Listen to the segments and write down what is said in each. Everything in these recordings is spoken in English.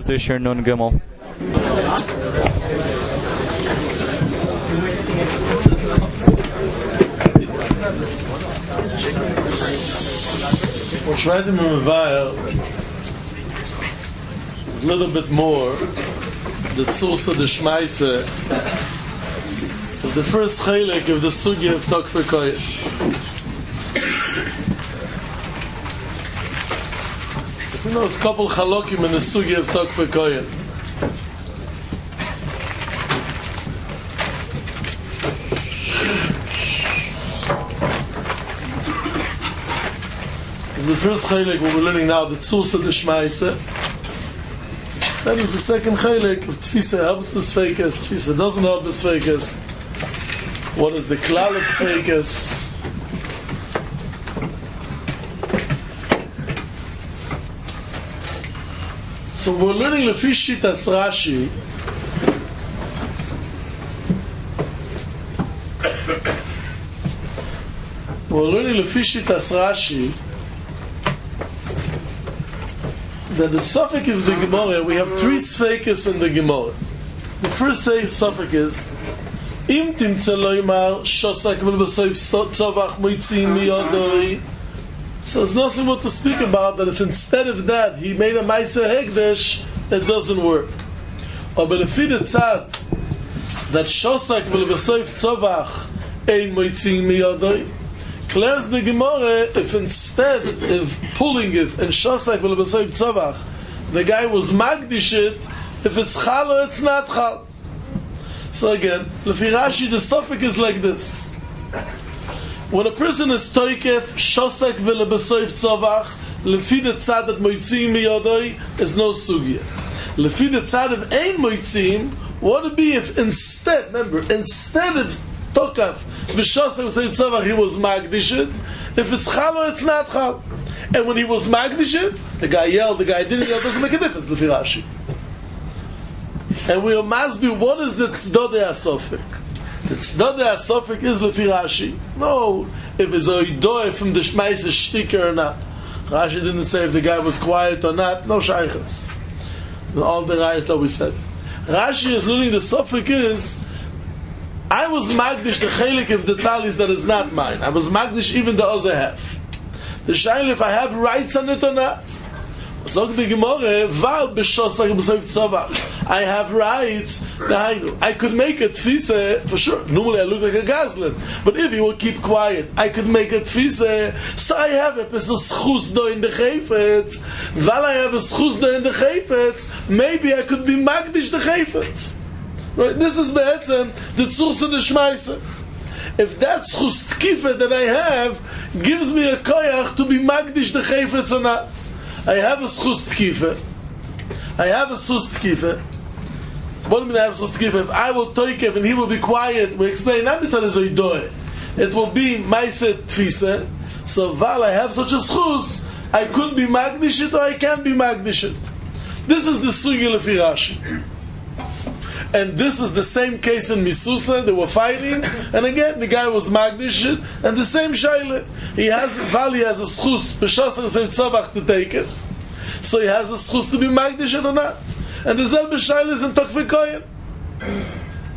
Tisher Nun Gimel. We'll try to move a little bit more. The Tzursa de Shmaise, the first chalik of the Sugya of Tokfer Koyesh. You know, it's a couple chalokim in the Sugya of Tokfer Koyesh. The first chalik what we're learning now, the Tzursa de Shmaise. That is the second chalik of Tfisa helps Besfeikas, Tfisa doesn't help Besfeikas. What is the klal of Sfeikas? So we're learning Lefi Shitas Rashi. We're learning Lefi Shitas Rashi that the suffix of the Gemara, we have three sfeikas in the Gemara. The first suffix is Im timtze loymar shosak v'l'b'soif tzovach moitzi miyodoi. So there's nothing more to speak about that if instead of that he made a ma'aser hekdesh, it doesn't work. Or b'lefi the tzad that shosak v'l'b'soif tzovach ein moitzi miyodoi, clears the Gemara if instead of pulling it and shosak v'l'b'soif tzovach the guy was magdish it, if it's chal or it's not chal. So again, Lefi Rashi, the suffix is like this. When a person is toikef, shosak v'l'b'soif tzovach, lefi the tzad that moitzim miyodoi, is no sugya. Lefi the tzad of ein moitzim, what would it be if instead, remember, instead of tokaf, v'shosak v'soif tzovach, he was magdish it, if it's chal or it's not chal. And when he was magdish it, the guy yelled, the guy didn't yell, it doesn't make a difference, Lefi Rashi. And we must be, what is the tzedodei asofik? The tzedodei asofik is Lefi Rashi. No, if it's a idoy from the Shmaise shtiker or not. Rashi didn't say if the guy was quiet or not. No shaykhs. All the rayas that we said. Rashi is learning the sofik is, I was magdish the chelik of the talis that is not mine. I was magdish even the other half. The shayl if I have rights on it or not. Zog the Gemara, Val b'shosak b'soif tzovach. I have rights. I could make a tfisa for sure. Normally I look like a gazlan, but if he will keep quiet, I could make a tfisa. So I have a schus do in the chayfetz. While I have a schus do in the chayfetz, maybe I could be magdish the chayfetz. Right? This is be'etzem the tzursa de shmaise. If that schus tkifa that I have gives me a koyach to be magdish the chayfetz or not. I have a schus tkifa. I have a schus tkifa. What do you mean I have a schus tkifa? If I will toikev and he will be quiet, we explain, not mitzad is oidoe. It will be ma'aser tfisa. So while I have such a schus, I could be magdish it or I can't be magdish it. This is the sugya Lefi Rashi. And this is the same case in Misusa. They were fighting, and again the guy was magdish it, and the same shaila. He has a schus b'shasar tzavach to take it, so he has a schus to be magdish it or not. And the zelbe shaila is in Tokfer Kohen.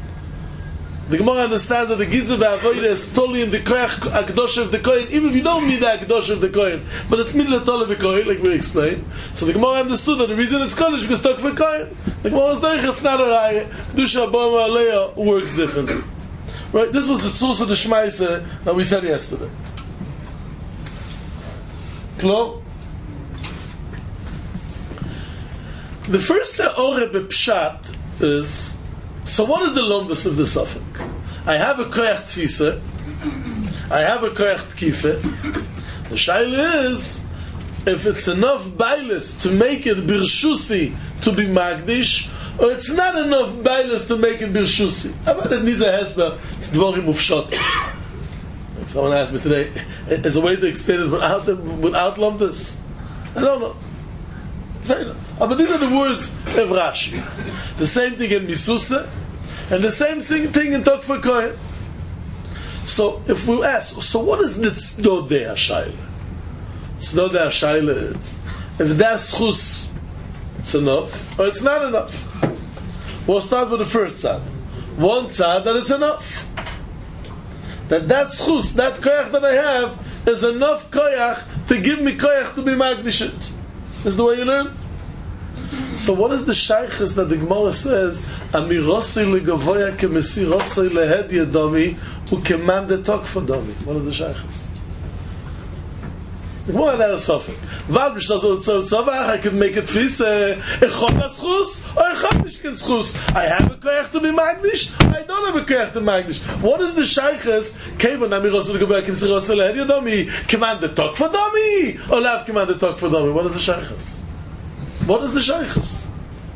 The Gemara understands that the Gizeh v'Avodah is totally in the koyach akdosh of the Kohen, even if you don't mean the akdosh of the Kohen, but it's midla tol of the Kohen, like we explained. So the Gemara understood that the reason it's kodesh because Tokfer Kohen. The Gemara is derech, it's not a raya. Kedusha Abba Aleya works differently. Right? This was the tzursa de shmaise that we said yesterday. Klo? The first teorah b'pshat is, so what is the lomdus of the suffix? I have a koyach tfisa, I have a koyach tkifa. The shaila is, if it's enough bailis to make it birshusi to be magdish, or it's not enough bailis to make it birshusi. I bet it needs a hesber. It's dvorim ufshot. Someone asked me today, is a way to explain it without lomdus? I don't know. Say that. But these are the words of Rashi. The same thing in Misusa, and the same thing in Tokfer Kohen. So if we ask, so what is the tzedodei hashayla? Tzedodei hashayla is, if that schus it's enough or it's not enough. We'll start with the first tzad. One tzad that it's enough. That schus, that koyach that I have, is enough koyach to give me koyach to be magnish it. Is the way you learn? So what is the shaykhis that the Gemara says, Amirosei legavoya kemesirosei lehed yadomi ukemande tok for domi? What is the shaykhis? The Gemara had a suffix. I could make it fis echon schus or echon nishken schus. I have a koyach to be magnish, I don't have a koyach to be magnish. What is the shaykhis? Kevon Amirosei legavoya kemesirosei lehed yadomi kemande tok for domi or lav kemande tok for domi? What is the shaykhis? What is the shaykhis?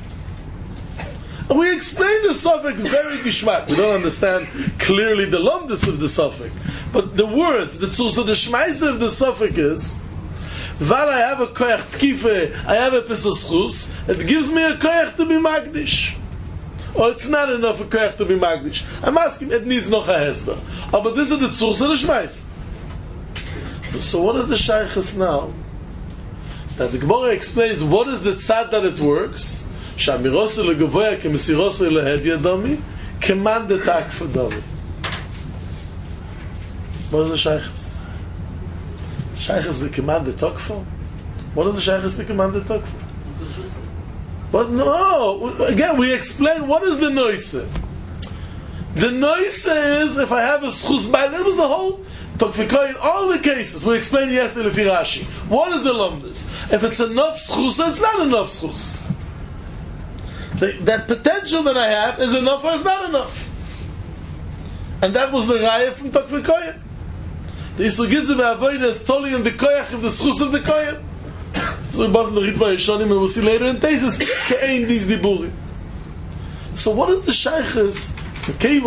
We explain the suffix very gishmak. We don't understand clearly the lumdus of the suffix, but the words, the tzus of the shmaisa of the suffix is, Val I have a koyach tkife, I have a pesaschus, it gives me a koyach to be magdish. Or it's not enough a koyach to be magdish. I'm asking, it needs noch a hesber. Oh, but this is the tzus of the shmaisa. So what is the shaykhis now? That the Gemara explains what is the tzad that it works. Shamirosei legavoya kemesirosei lehed yadomi kemande tak for domi. What is the shaykhis? The shaykhis the kemande tak for? What is the shaykhis the kemande tak for? But no, again we explain what is the noise. The noise is if I have a schus by that was the whole in all the cases we explained yesterday Lefi Rashi. What is the lumdus? If it's enough schus, it's not enough schus. That potential that I have is enough or it's not enough. And that was the raya from Tokvikoyin. The Isugizah ve'avodah is totally in the koyach of the schus of the koyin. So we bought the Ritva Yishonim and we'll see later in Tesis ke'ein these diburim. So what is the shaykhis? Why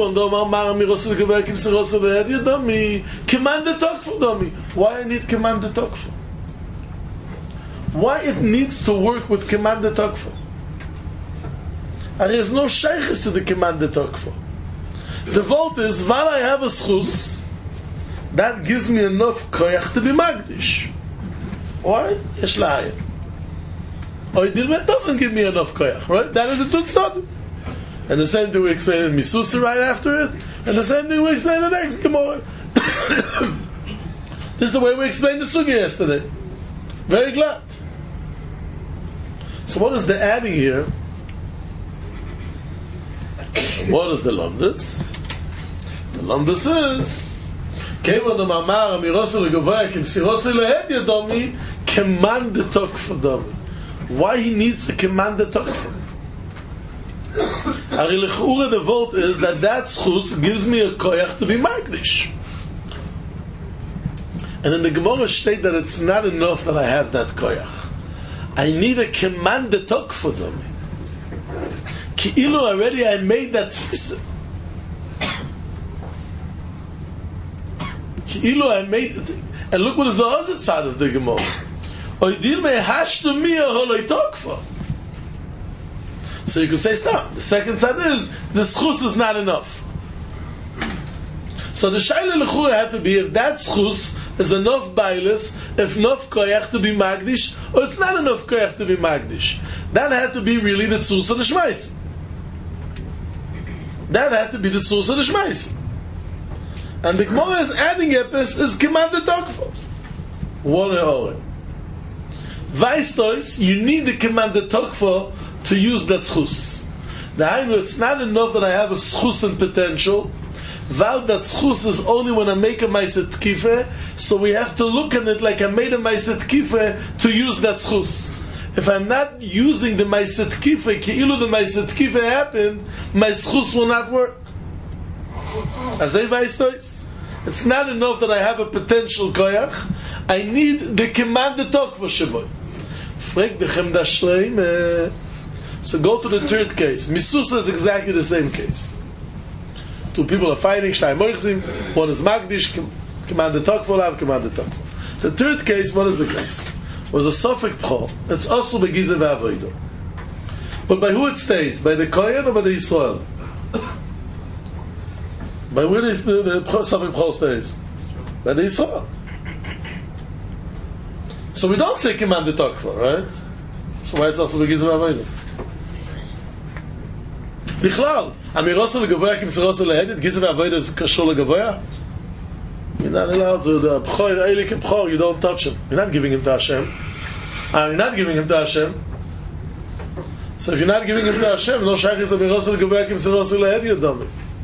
I need command the tokfa? Why it needs to work with command the tokfa? And there is no shaykhis to the command the tokfa. The vote is, while I have a schus, that gives me enough koyach to be magdish. Why? Yesh la'ayim. Or it doesn't give me enough koyach, right? That is the tutzad. And the same thing we explain in Misusa right after it, and the same thing we explain in the next Gemara. This is the way we explained the Sugya yesterday. Very glad. So what is the adding here? What is the lumdus? The lumdus is Kevon the Mamar Amirosei legavoya kemesirosei lehed yadomi command the talk for domi. Why he needs a command the talk for? The vote is that schus gives me a koyach to be magdish. And in the Gemara state that it's not enough that I have that koyach. I need a command to talk for them. Ki'ilu already I made that tfisa. Ki'ilu I made it. And look what is the other side of the Gemara. Oidir me hashtu mi holoi talk for. So you could say, stop. The second side is, the schus is not enough. So the shayla l'chura had to be, if that schus is enough bailis, if enough koyach to be magdish, or it's not enough koyach to be magdish. That had to be really the tzuz of the shmais. That had to be the tzuz of the shmais. And the Gemara is adding epis is commanded tokfa. One or Vaistois, you need the commanded tokfa to use that schus. Now, it's not enough that I have a schus and potential. Val that schus is only when I make a ma'aseh tkife, so we have to look at it like I made a ma'aseh tkife to use that schus. If I'm not using the ma'aseh tkife, ki'ilu the ma'aseh tkife happened, my schus will not work. It's not enough that I have a potential koyach. I need the command to talk for Shabbat. So go to the third case. Misusa is exactly the same case. Two people are fighting, one is Magdish, command the talk for love, command the talk for. The third case, what is the case? It was a Suffolk Pchol. It's also Begiza V'Avodah. But by who it stays? By the Kohen or by the Yisrael? By where is the Suffolk Pchol stays? By the Yisrael. So we don't say command the talk for, right? So why it's also begiz v'avodah? Bichlal, amirosel legaboya kimserosel lehedet, giz v'avodah is kashur legaboya? You're not allowed to, the b'chor, eilik b'chor, you don't touch him. You're not giving him to Hashem. You're not giving him to Hashem. So if you're not giving him to Hashem, no shaykh is amirosel legaboya kimserosel lehedet, dummy.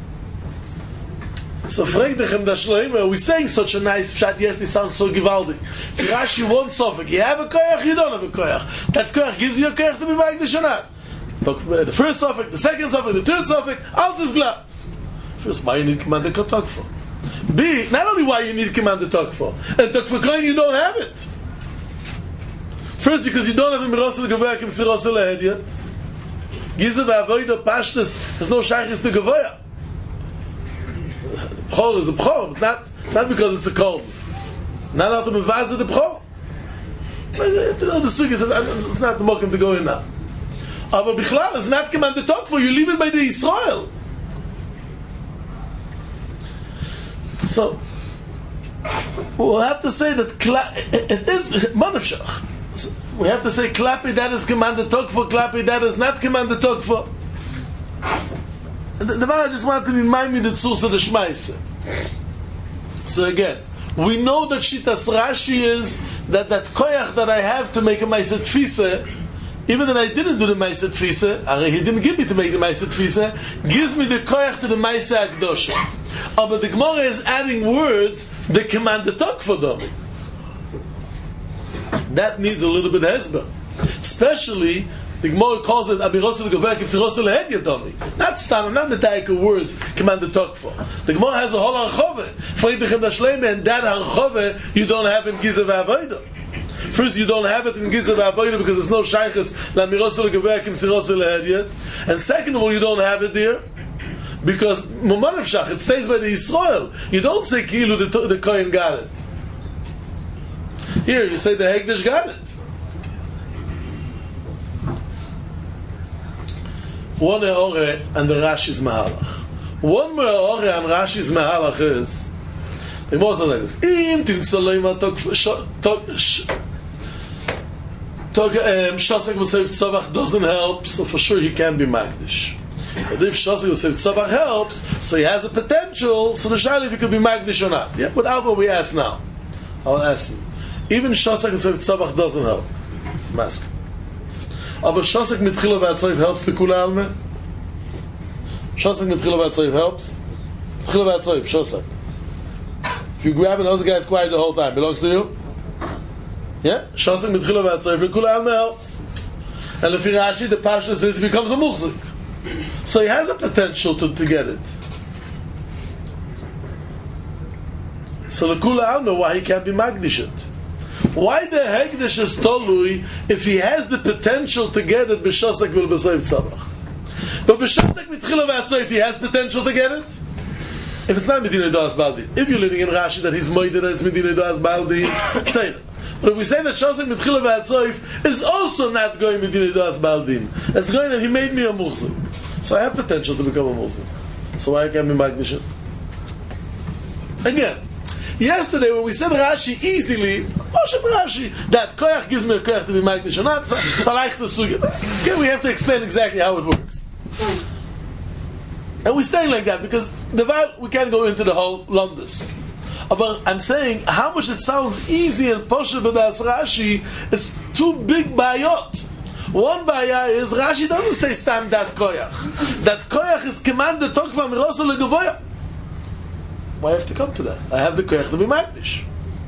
So frag dechem da shloime, we're saying such a nice pshat, yes, it sounds so givaldik. If Rashi wants something, you have a koyach, you don't have a koyach. That koyach gives you a koyach to be magdish or not. The first suffix, the second suffix, the third suffix, alt is glad. First, why you need command the talk for? B, not only why you need command the talk for, and talk for koyin you don't have it. First, because you don't have a mirosel gavoya kim sirosel lehed yet. Giza v'avoida pashtas, there's no shaychis to gavoya. B'chor is a b'chor, it's not because it's a cold. Not out of the mevazah the b'chor. The sugi is it's not the mokum to go in now. But bichlal is not command to talk for, you leave it by the Yisrael. So we'll have to say that it is manavshach. We have to say klapi that is command to talk for, klapi that is not command to talk for. The man I just wanted to remind me the source of the Shmaise. So again, we know that Shitas Rashi is that koyach that I have to make a Ma'aseh Tfisa, even that I didn't do the Ma'aseh Tfisa, he didn't give me to make the Ma'aseh Tfisa, gives me the koyach to the Ma'aseh Akdosha. But the Gemara is adding words that command the talk for them. That needs a little bit of hezbollah. Especially the Gemara calls it Abirosel Gavek Ibsirosel Lehed Yadomi. Not stam, not the type of words command the talk for. The Gemara has a whole Archove. Friedrich Dashleime, and that Archove you don't have in Giza V'Avodah. First, you don't have it in Giza V'Avodah because there's no Shaykhs L'Abirosel Gavek Ibsirosel Lehed yet. And second of all, you don't have it there because Mumanav Shach, it stays by the Yisrael. You don't say Kilu the Kohen got it. Here, you say the Hekdesh got it. One Me'ore and the Rashi's Mahalach. One Me'ore and Rashi's Mahalach is the most of that is Im Timtzaloima Shasek V'Seif Tzavach doesn't help, so for sure he can be Magdish. But if Shasek V'Seif Tzavach helps, so he has a potential, so the Shaila if he could be Magdish or not. Yeah, without what we ask now. I'll ask you. Even Shasek V'Seif Tzavach doesn't help. Mask. Aber Shasek mit Chila V'Atzoif helps the Kula Alme? Shasek mit Chila V'Atzoif helps? Chila V'Atzoif, Shasek. If you grab it, the guy's quiet the whole time. Belongs to you? Yeah? Shasek mit Chila V'Atzoif, the Kula Alme helps. And if Rashi, the Pasha says he becomes a Muchzik. So he has a potential to get it. So the Kula Alme, why he can't be Magdishet? Why the Hekdesh is Tolui if he has the potential to get it b'Shasek v'B'Seif Tzavach? But b'Shasek v'Tchila v'Atzoif, if he has potential to get it? If it's not Medina Das Baldi, if you're learning in Rashi that he's Moide, that it's Medina Das Baldi, say it. But if we say that Shasek v'Tchila v'Atzoif is also not going Medina Das Baldi, it's going that he made me a Muhsin. So I have potential to become a Muhsin. So why can't I be Magdishet? Again, yesterday when we said Rashi easily, Rashi, that koyach gives me a koyach to be magdish or not, so I like the sugya. Okay, we have to explain exactly how it works. And we stay like that because we can't go into the whole Londis. But I'm saying how much it sounds easy and posher b'das Rashi is two big bayot. One baya is Rashi doesn't say stam that koyach. That koyach is commanded talk from Mirosel Legavoya. Why have to come to that? I have the koyach to be magdish.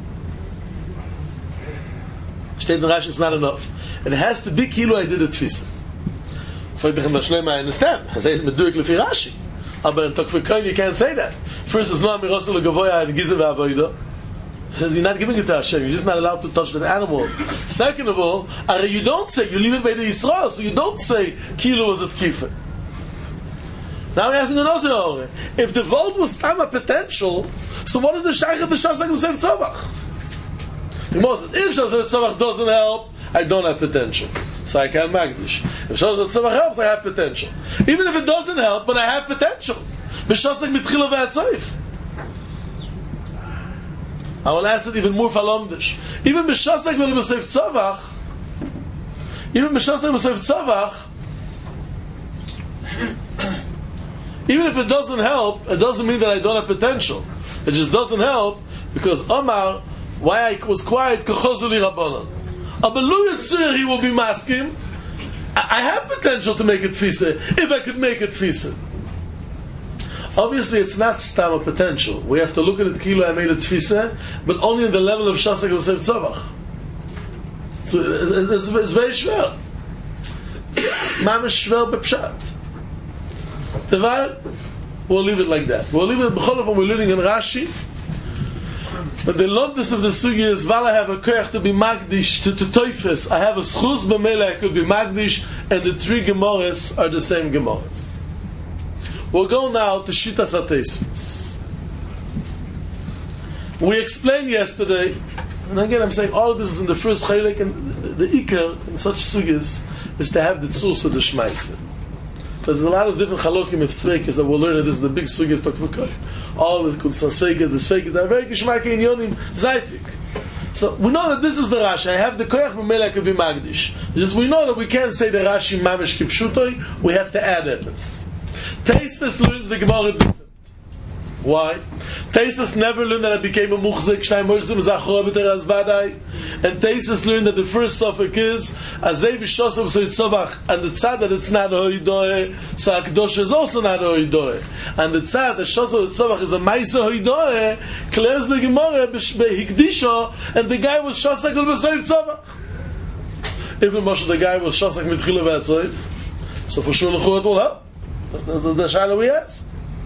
Steht in Rashi, it's not enough. It has to be kilo I did a tfisa. For the Shleima, I understand. I say it's meduik lefi Rashi. But in Tok V'Koyin you can't say that. First, it's not Mirosel Legavoya and Giza V'Avodah. Because you're not giving it to Hashem. You're just not allowed to touch that animal. Second of all, you don't say, you leave it by the Yisrael, so you don't say kilo was at kifa. Now we're asking another order. If the vote was time a potential, so what is the shaykh of the Shasek V'Seif Tzavach? The Moses, if Shasek Tzavach doesn't help, I don't have potential. So I can't magdish. If Shasek Tzavach helps, I have potential. Even if it doesn't help, but I have potential. B'Shasek mitchila v'atzoif. I will ask it even more falomdish. Even B'Shasek v'Seif Tzavach, Even B'Shosach B'Sof Tzavach, even if it doesn't help, it doesn't mean that I don't have potential. It just doesn't help because Omar, why I was quiet, K'chozuli Rabbanan. Abalu Yitzir, he will be masking. I have potential to make it tfisa, if I could make it tfisa. Obviously, it's not stam of potential. We have to look at it, kilo, I made it tfisa, but only in the level of Shosach B'Sof Tzavach. So it's very schwer. Mamish schwer b'pshat. We'll leave it like that. We'll leave it b'chol we're learning in Rashi. But the lobness of the sugi is, while I have a koyach to be magdish to toifes, I have a schus b'mele I could be magdish, and the three Gemaras are the same Gemaras. We'll go now to Shitas HaTosfos. We explained yesterday, and again I'm saying all of this is in the first chaylik, and the ikar in such sugis is to have the tzurs of the shmaisa. There's a lot of different halokim of sveikas that we'll learn. This is the big sugi of Tokvukar. All the sveikas, the sveikas, they're very gishmaki in yonim zaitik. So we know that this is the Rashi. I have the koyach b'melech of magdish. Just we know that we can't say the Rashi mamish kipshutoi. We have to add evidence. Tosfos learns the Gemara different. Why? Tosfos never learned that it became a muchzik. Shnei muchzim zachor b'teras vadai. And Tosfos learned that the first suffix is azay v'shosam tzavach, and the tzad that it's not a hoidoe, so Akdosh is also not a hoidoe. And the tzad that shosam tzavach is a ma'isa hoidoe, clears the Gemara b'hikdisho, and the guy was shosak b'soif tzavach. Even Moshe, the guy was shosak mitchila v'atzoif, so for sure l'chur it will help. The shaila we asked.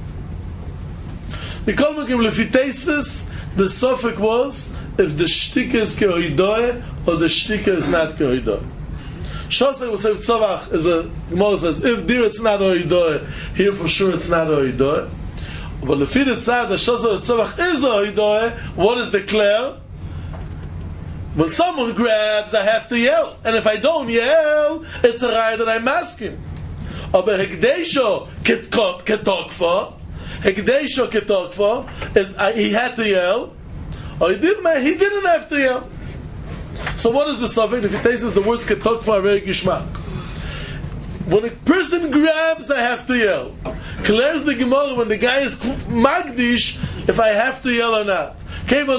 The Kolmakim Lefi Tosfos, the suffix was if the shtika is kehoidoe or the shtika is not kehoidoe. Shosach B'Sof Tzavach is a Gemara says if there it's not hoidoe, here for sure it's not hoidoe. But Lefi the tzad the Shosach Tzavach is hoidoe, what is declared? When someone grabs, I have to yell, and if I don't yell, it's a raya that I'm asking. Aber Hekdesho ketokfa. Hekdesho ketokfa is he had to yell, or he didn't have to yell. So what is the suffix? If it takes the words ketokfa are very gishmak. When a person grabs, I have to yell. Clears the Gemara when the guy is magdish, if I have to yell or not. He has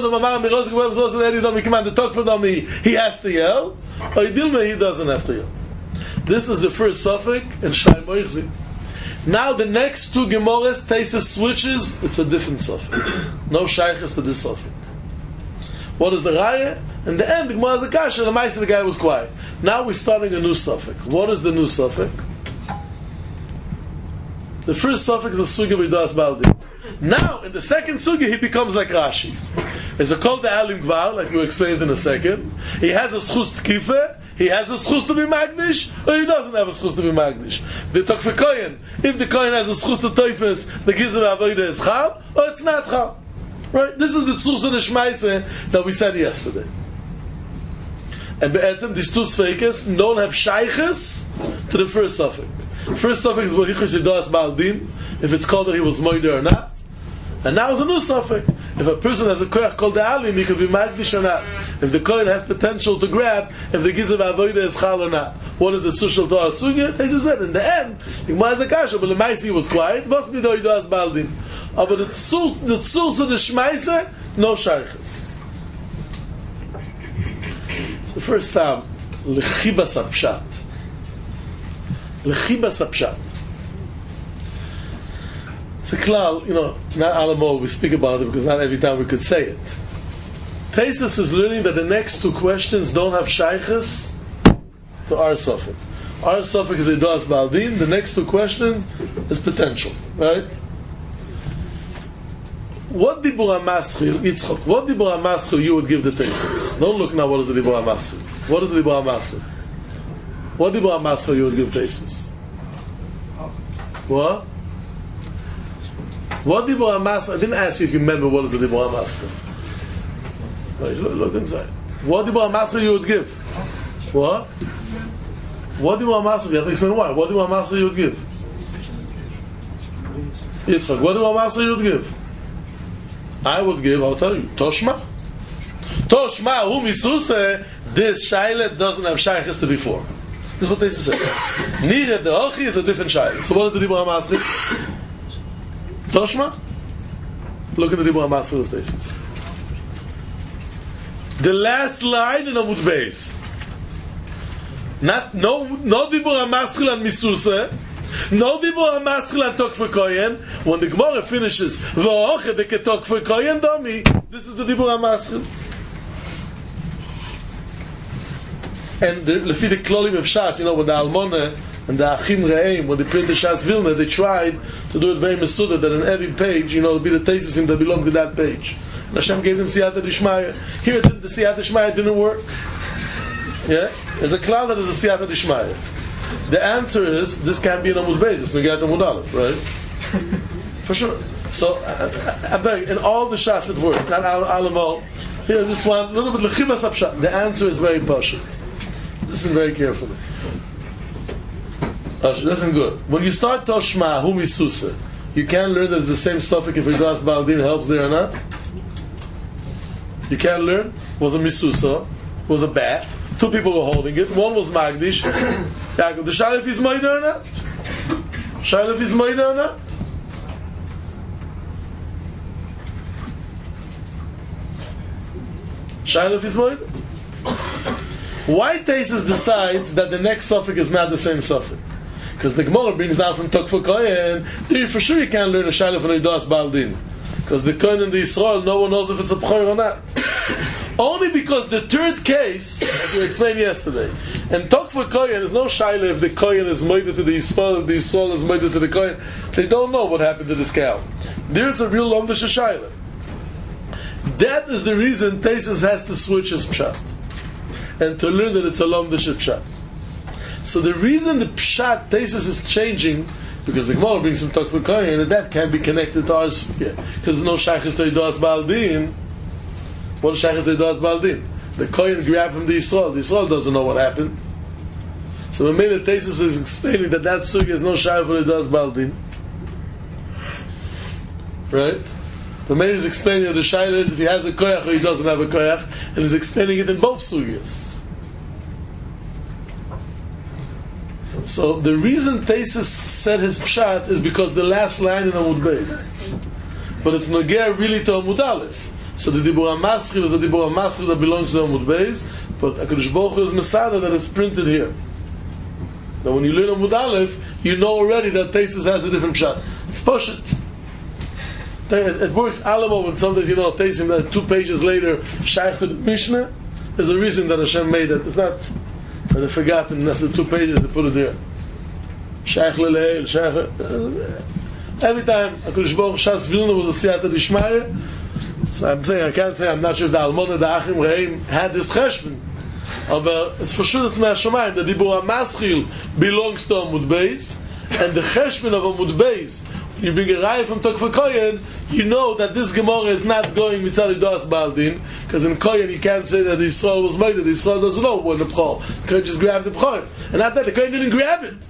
to yell, or he doesn't have to yell. This is the first suffix in Shnei Moichzi. Now the next two Gemaras, Tosfos switches, it's a different suffix. No shaykhs to this suffix. What is the raya? In the end, the Gemara is a kasha, the Meister, the guy was quiet. Now we're starting a new suffix. What is the new suffix? The first suffix is Sugi V'das Baldi. Now, in the second Sugi, he becomes like Rashi. It's a call to Alim Gvar, like we explained in a second. He has a schus tkife, he has a schus to be magdish, or he doesn't have a schus to be magdish. The Tokfe Kohen, if the Kohen has a schus to toifes, the Gizem Avodah is chal, or it's not chal. Right? This is the tzurs of the shmaise that we said yesterday. And be'etzem, these two sfeikes don't have shayches to the first suffix. First suffix is Borichus Yidas Baldin, if it's called that he was moider or not. And now it's a new suffix. If a person has a koyach called the alim, he could be magdish or not. If the kohen has potential to grab, if the gizav avodah is chal or not. What is the sushal Torah sugya? They just said in the end, the Gemara is a kasha, but the Maisi was quiet. Must be the Yidas Baldin. But the tzurs of the shmaise, no shaykhs. It's the first time. Lechibas apshat. Lechibas apshat. It's a klal, not alamol, we speak about it because not every time we could say it. Tosfos is learning that the next two questions don't have shaykhs to our suffix. Our suffix is Yidas Baldin, the next two questions is potential, right? What dibur hamaschil, Yitzchok, what dibur hamaschil you would give the Tosfos? Don't look now what is the dibur hamaschil. What is the dibur hamaschil? What dibur hamaschil you would give Tosfos? What? What dibur hamaschil? I didn't ask you if you remember what is the dibur hamaschil. Right, look inside. What dibur hamaschil you would give? What? What dibur hamaschil? You have to explain why. What dibur hamaschil you would give? Yitzchok, what dibur hamaschil you would give? I would give, I'll tell you, Toshma. Toshma, who misuse, this shaylet doesn't have shaykhs to before. This is what Taisus says. Nira de Hochi is a different shaila. So what is the Dibur HaMaschil? Toshma? Look at the Dibur HaMaschil of Taisus. The last line in Amud Beis. No Dibur HaMaschil and Misusa. No Dibur HaMaschil and Tokfer Koyen. When the Gemara finishes, V'oche de Ketokfer Koyen Domi, this is the Dibur HaMaschil. And the Klolim of Shas, with the Almona and the Achim Re'im, when they print the Shas Vilna, they tried to do it very mesuda, that on every page, it'll be the Teisim that belong to that page. And Hashem gave them Siyata Dishmaya. Here, the Siyata Dishmaya didn't work. Yeah? There's a cloud that is a Siyata Dishmaya. The answer is, this can't be an Amud Beis, it's Negat Amud Aleph, right? For sure. So, I'm telling you, in all the Shas it works, not Alamol. Here, this one, a little bit Lechibas Apshat. The answer is very partial. Listen very carefully. Listen good. When you start Toshma, Hu Misusa, you can't learn that it's the same suffix if Ridas Baldin helps there or not. You can't learn. It was a Misusa, it was a bat. Two people were holding it. One was Magdish. The Shalif is Maida or not? Shalif is Maida or not? Shalif is Maida. Why Taisus decides that the next suffix is not the same suffix? Because the Gemara brings down from Tokfer Koyen, there for sure you can't learn a Shalif and a Ridas Baldin. Because the Kohen in the Yisrael, no one knows if it's a B'chor or not. Only because the third case, as we explained yesterday, and Tokfer Koyen is no Shaila if the Kohen is moided to the Yisrael, if the Yisrael is moided to the Kohen. They don't know what happened to this cow. There it's a real Lomdish Shaila. That is the reason Taisus has to switch his Pshat. And to learn that it's a Lomdish Pshat. So the reason the Pshat Taisus is changing, because the Gemara brings some Tokfer Koyen, and that can be connected to our Sugya. Because there's no Shaychus to Ridas Baldin. What is Shaychus to Ridas Baldin? The Kohen grabbed from the Yisrael. The Yisrael doesn't know what happened. So when the Taisus is explaining that Sugya is no Shaychus to Ridas Baldin. Right? The man is explaining that the Shaila is if he has a Koyach or he doesn't have a Koyach, and he's explaining it in both Sugyas. So the reason Taisus said his Pshat is because the last line in Amud Beis. But it's Nogea really to Amud Aleph. So the Dibur HaMaschil is a Dibur HaMaschil that belongs to Amud Beis, but HaKadosh Baruch Hu is Masada that it's printed here. Now when you learn Amud Aleph, you know already that Taisus has a different Pshat. It's Poshet. It works Alamo when sometimes Taisim that 2 pages later Shaykh to the Mishnah. There's a reason that Hashem made it. It's not that they forgot and after 2 pages they put it there. Shaykh Leleil, Shaykh. Every time HaKadosh Baruch Hu Shas Vilna was a Siyata Dishmaya. So I'm saying, I can't say, I'm not sure if the Almona, the Achim Re'im had this cheshbon. But it's for sure that's Me'ashamayim. The Dibur HaMaschil belongs to Amud Beis, and the cheshbon of Amud Beis, you bring a raya from Tokfer Koyen, you know that this Gemara is not going mitzad Ridas Baldin, because in Koyen you can't say that the Yisrael was made, the Yisrael doesn't know when the B'chor. The Koyen just grabbed the B'chor. And not that, the Koyen didn't grab it.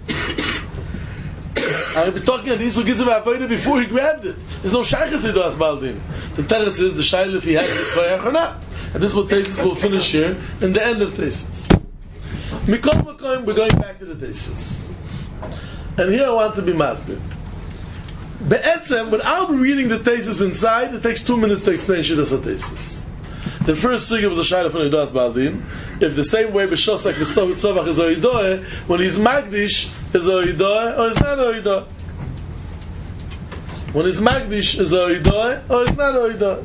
I've been talking about the Yisrael Gitzim HaAvodah before he grabbed it. There's no Shaychus Ridas Baldin. The Teretz is the Shaila if he has the Koyach or not. And this is what Taisus will finish here in the end of Taisus. Mikol Makoim, we're going back to the Taisus. And here I want to be masbir. Be'etzem, without reading the Taisus inside, it takes 2 minutes to explain Shittas HaTaisus. The first sugya was a Shaila from Ridas Baldin. If the same way B'shosak V'Tzovach is Oidoe, when he's Magdish, is Oidoe or is not Oidoe? When he's Magdish, is Oidoe or is not Oidoe?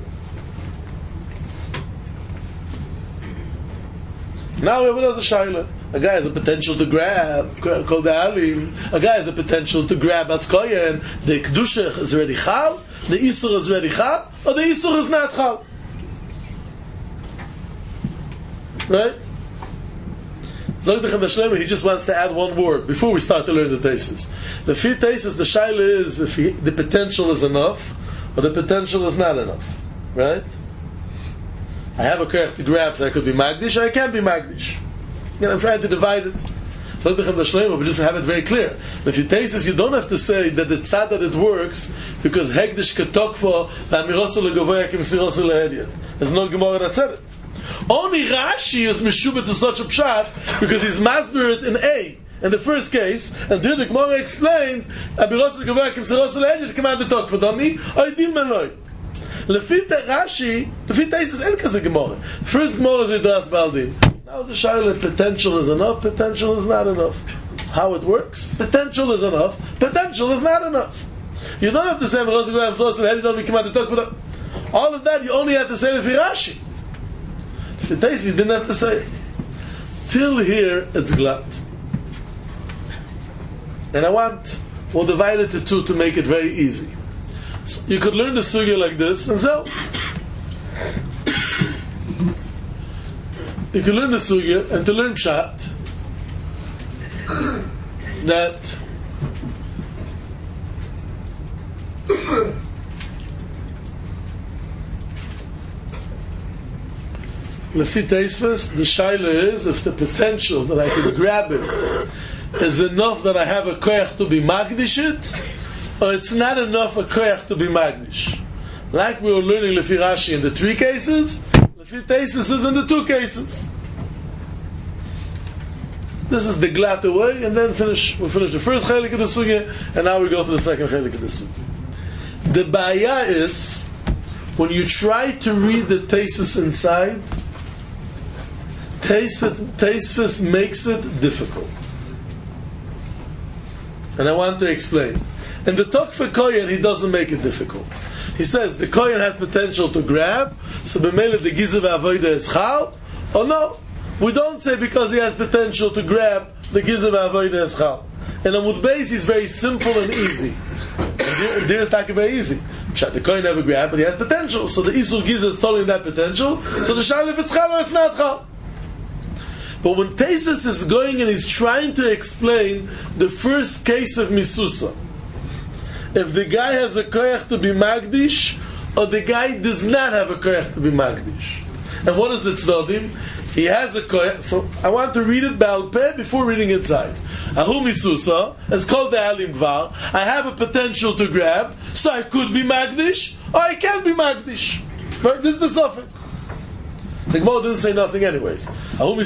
Now we have another Shaila. A guy has a potential to grab, called the Alim. A guy has a potential to grab Atzkoyen. The Kedushah is already Chal, the Isur is already Chal, or the Isur is not Chal. Right? Zog Dechem Shlomo, he just wants to add one word before we start to learn the Taisus. The Fi Taisus, the Shaila is if the potential is enough, or the potential is not enough. Right? I have a koyach to grab, so I could be Magdish, or I can't be Magdish. I'm trying to divide it. So but just to have it very clear. If you taste this, you don't have to say that the tzad that it works because hegdish ketokfo v'amirosu legovoya kimsirosu lehediat. There's no Gemara that said it. Only Rashi is meshubah to such a pshat because he's masbirit in A. In the first case, and the Gemara explains, "Abirosel gevakim serosel edit command to talk for dummy." Oidin menoi. Lefita Rashi, lefita is el kaze Gemara. First Gemara is das baldin. Now the shaila potential is enough. Potential is not enough. How it works? Potential is enough. Potential is not enough. You don't have to say "Abirosel gevakim serosel edit don't command to talk for dummy." All of that you only have to say it for Rashi. Lefita you didn't have to say it. Till here it's glad. And we'll divide it to two to make it very easy. So you could learn the sugya like this, and so you could learn the sugya, and to learn pshat, that Lefi Teisves, the shaila is if the potential that I can grab it is enough that I have a koyach to be magdish it, or it's not enough a koyach to be magdish. Like we were learning Lefi Rashi in the 3 cases, Lefi Teisves is in the 2 cases. This is the glatter way, and then we'll finish the first chelik of the sugya, and now we go to the second chelik of the sugya. The baya is when you try to read the Teisves inside, Teisves makes it difficult. And I want to explain. In the talk for Kohen, he doesn't make it difficult. He says the Kohen has potential to grab, so b'meila the gizav avodah is chal, or no. We don't say because he has potential to grab, the gizav avodah is chal. In Amud Beis, he's very simple and easy. And there is very easy. The Kohen never grabbed, but he has potential. So the Isur Giza is telling that potential, so the shal if it's chal or it's not chal. But when Tesis is going and he's trying to explain the first case of Misusa, if the guy has a koyach to be magdish, or the guy does not have a koyach to be magdish. And what is the tzvadim? He has a koyach, so I want to read it Baal Peh before reading inside. Ahu Misusa, it's called the Alim Gvar, I have a potential to grab, so I could be magdish, or I can't be magdish. Right? This is the suffix. The Gemara didn't say nothing anyways. I have a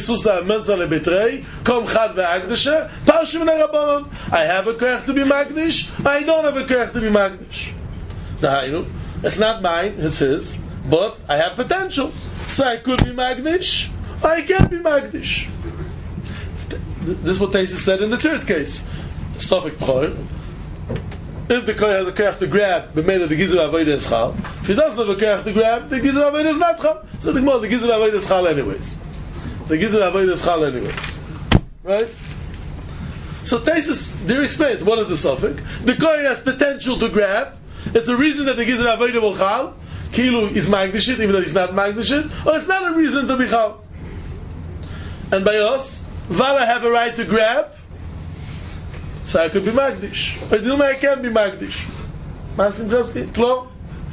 koyach to be magdish, I don't have a koyach to be magdish. It's not mine, it's his, but I have potential. So I could be magdish, I can't be magdish. This is what Tesis said in the 3rd case. Sofik B'chor. If the kohen has a koyach to grab, b'meila the gizav avodah is chal. If he doesn't have a koyach to grab, the gizav avodah is not chal. So the gizav avodah is chal anyways. The gizav avodah is chal anyways. Right? So Tesis there explains what is the suffix. The kohen has potential to grab. It's a reason that the gizav avodah will chal. Kilu is magdishit, even though he's not magdishit. Or it's not a reason to be chal. And by us, Vala have a right to grab. So I could be magdish. Or Dilma I can't be magdish. Masim Chesky, Klo.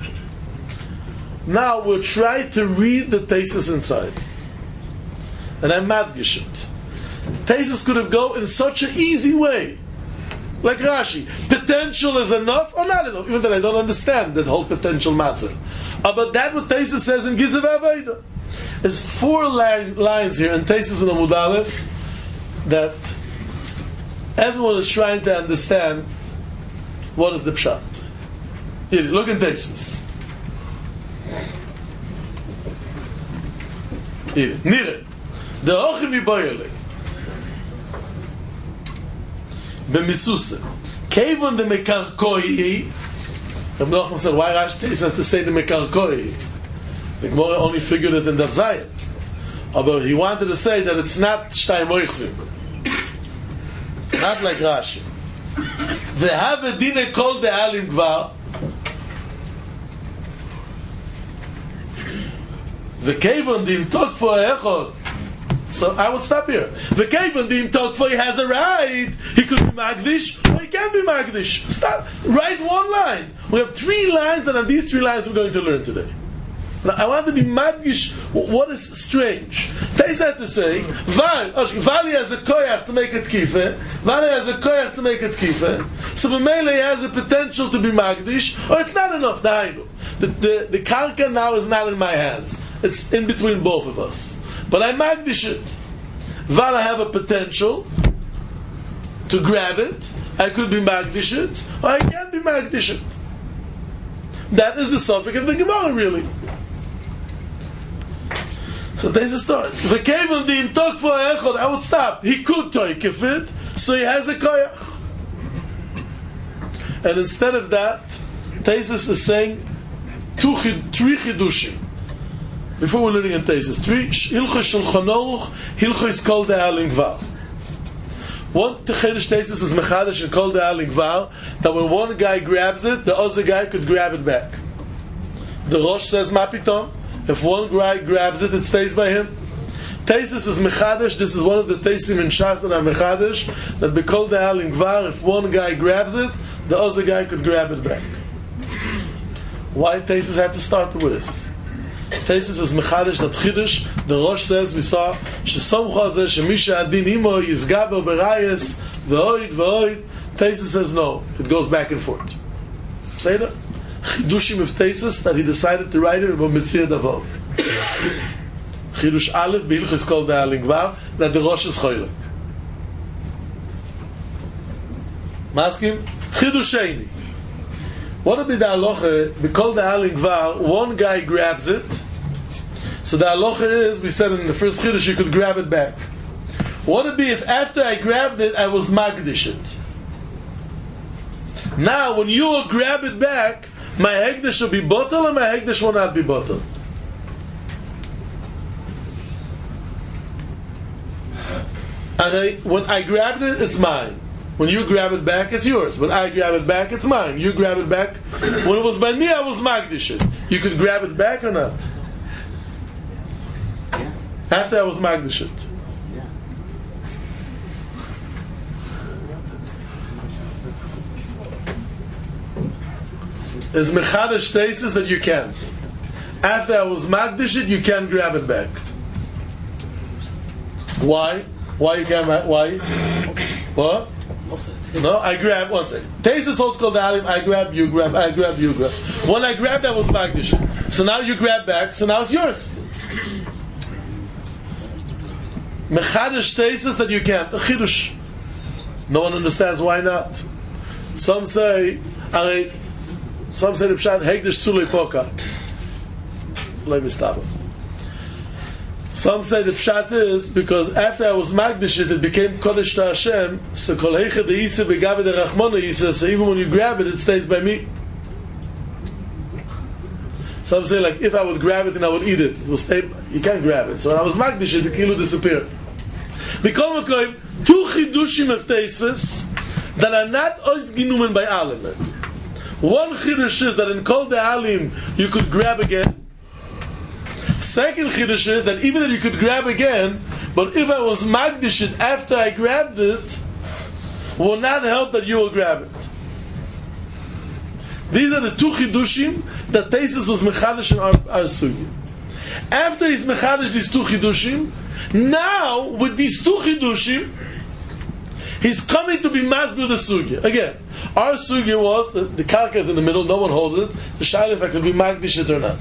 Now we'll try to read the Tesis inside. And I'm magdish it. Tesis could have go in such an easy way. Like Rashi. Potential is enough or not enough. Even though I don't understand that whole potential matter. But that what Tesis says in Gizav Aveda. There's 4 lines here in Tesis and Amud Aleph that everyone is trying to understand what is the pshat. Here, look in Tesis. Here, Nire. The Ochim Yiboyele. B'misuse. Kevon the Mekarkoi. The Melachim said, why Rashi Tesis has to say the Mekarkoi? The Gemara only figured it in Daf Zayin. But he wanted to say that it's not Shtayim Oichzim. Not like Rashi. V'have dine kol de'alim gvar. V'kevon dim tok for echod. So I will stop here. V'kevon dim tok for he has a right. He could be magdish or he can't be magdish. Stop. Write 1 line. We have 3 lines, and on these 3 lines we're going to learn today. Now, I want to be madgish. What is strange? Teis had to say, Vali has a koyach to make it kife. Vali has a koyach to make it kife. So B'meila he has a potential to be magdish, or it's not enough. The karka now is not in my hands. It's in between both of us. but I magdish it. While I have a potential to grab it, I could be magdish it, or I can't be magdish it. That is the suffix of the Gemara, really. So there's a start. If it came on the intok for echod, I would stop. He could take it, so he has a koyach. And instead of that, Taisus is saying three chidushim. Before we're learning in Taisus, hilchos shulchan aruch, hilchos kol de'alim gvar. One Chedesh Taisus is mechadish and kol de'alim gvar, that when one guy grabs it, the other guy could grab it back. The Rosh says ma pitom. If one guy grabs it, it stays by him. Taisus is mechadish. This is one of the Taisim in Shas that are mechadish, that bekol de'alim gvar, if one guy grabs it, the other guy could grab it back. Why Taisus had to start with this? Taisus is mechadish, not chidush. The Rosh says, we saw, shesomcha zeh shemisha adin imo yizgaber berayes ve'oid. Taisus says no. It goes back and forth. Say that? Chidushim of Taisus, that he decided to write it about Mitzir Davov. Chidush Aleph, B'ilchus Kol De'alim Gvar, that the Rosh is choylek. Maskim? Chidush Sheini. What would be the halacha? B'kol De'alim Gvar, one guy grabs it. So the halacha is, we said in the first Chidush, you could grab it back. What would it be if after I grabbed it, I was magdish it? Now, when you will grab it back, my hegdish will be bottle and my hegdish will not be bottle. And when I grabbed it, it's mine. When you grab it back, it's yours. When I grab it back, it's mine. You grab it back. When it was by me, I was magdish it. You could grab it back or not? Yeah. After I was magdish it. Yeah. There's mechadish Taisus that you can't. After I was magdish it, you can't grab it back. Why? Why you can't? Why? What? No, I grab. One second. Taisus holds kol de'alim. I grab, you grab. I grab, you grab. When I grabbed, that was magdish. So now you grab back. So now it's yours. Mechadish Taisus that you can't. A chidush. No one understands why not. Some say the pshat hegdish sulei poka. Let me stop it. Some say the pshat is because after I was magdish it became kodesh to Hashem. So kol heicha de'isa begavi derachmona yisa. So even when you grab it, it stays by me. Some say like if I would grab it and I would eat it, it will stay. You can't grab it. So when I was magdish it, the kilo disappeared. Mikol makoyim, two chidushim of Taisus that are not ois ginumen by alim. One chidush is that in kol de'alim you could grab again. Second chidush is that even if you could grab again, but if I was magdish it after I grabbed it, will not help that you will grab it. These are the two chidushim that Taisus was mechadish in our sugi. After he's mechadish these two chidushim, now with these two chidushim, he's coming to be masbir the sugi. Again, our sugi was the karka is in the middle, no one holds it. The shayla if I could be magdish it or not.